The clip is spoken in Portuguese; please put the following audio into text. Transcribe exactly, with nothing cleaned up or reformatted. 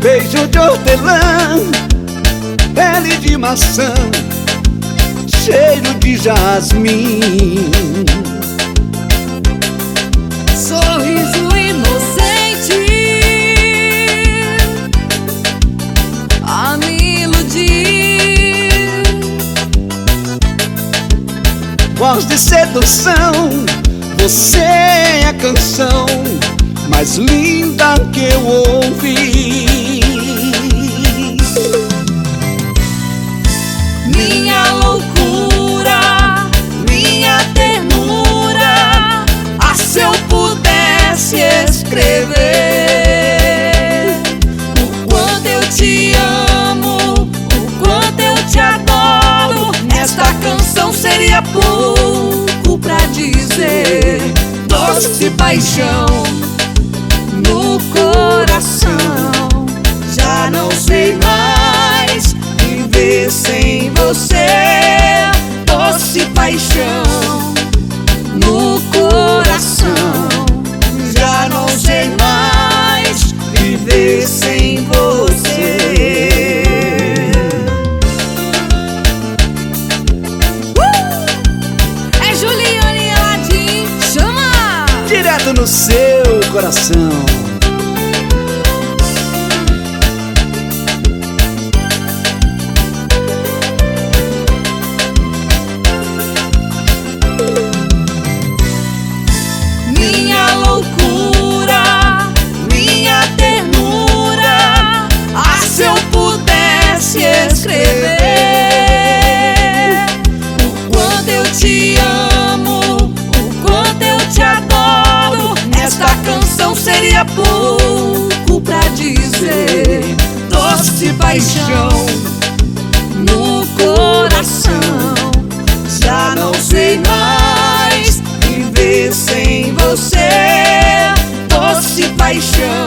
beijo de hortelã, pele de maçã, cheiro de jasmim. Sorriso inocente a me iludir, Voz de sedução, você é a canção mais linda que eu ouvi. minha loucura, minha ternura. Ah, se eu pudesse escrever o quanto eu te amo, o quanto eu te adoro, esta canção seria pouco pra dizer. Doce paixão no coração, já não sei mais viver sem você. Doce paixão no coração, já não sei mais viver sem você. Uh! É Juliane Aladim, chama! Direto no seu coração. Minha loucura, minha ternura. Ah, se eu pudesse escrever o quanto eu te amo, o quanto eu te adoro, esta canção seria pouco pra dizer. Doce paixão no coração, já não sei mais viver sem você. Doce paixão